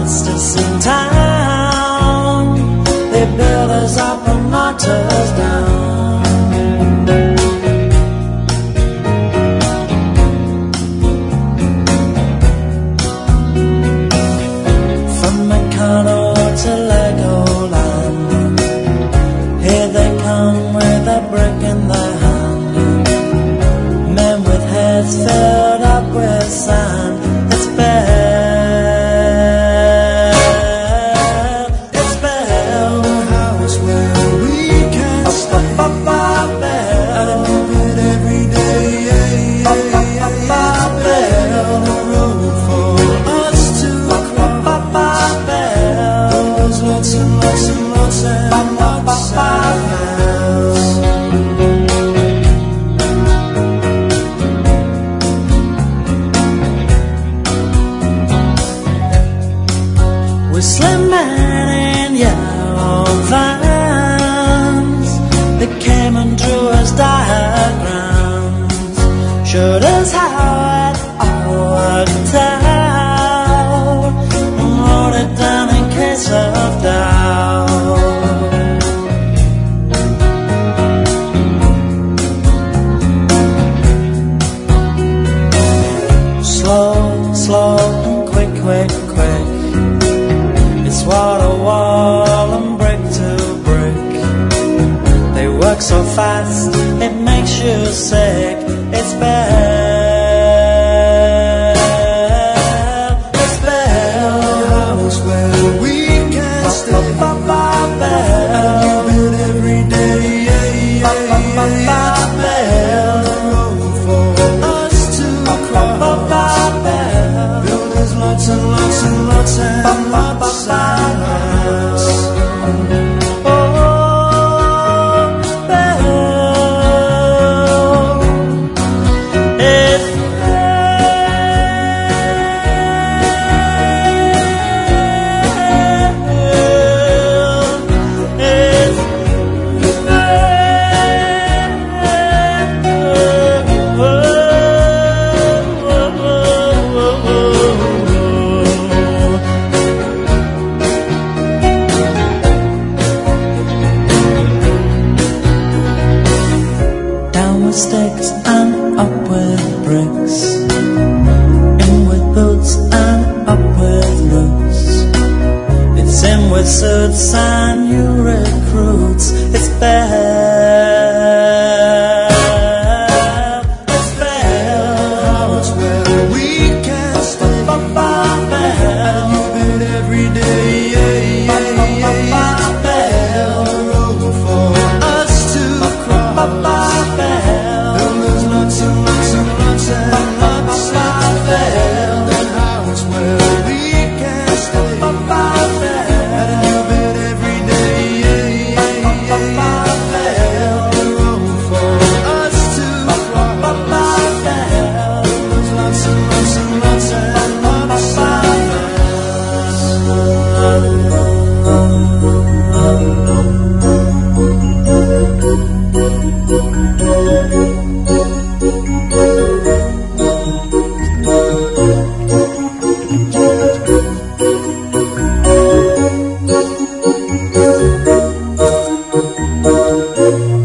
fastest in town. They build us up and knock us down. From Meccano to Legoland, here they come with a brick in their hand. Men with heads filled up with sand. It's Bell, it's Bell, the house where we can stay. Bell, And I move it every day. Bell, The road for us to cross. There's lots and lots and lots and lots of miles. With slim men in yellow vans, they came and drew us diagrams, showed us how it all worked out, and wrote it down in case of doubt. Slow, slow, and quick, quick, quick. It's wall to wall and brick to brick. They work so fast, it makes you sick. It's Bell, it's Bell, The house where we can stay. Bell, And I move it every day. Bell, The road for us to cross. There's lots and lots and lots and lots of miles. oh, Bell, it's down with sticks and up with bricks, in with boots and up with roots. It's in with suits and new recruits. It's Bell, it's Bell, It's where we can stay. Bell, And move it every day. Bell, The road for us to cross. There's lots and lots and lots and lots of miles. The house where we can stay. And move it every day. The road for us to cross. There's lots and lots and lots and lots of miles.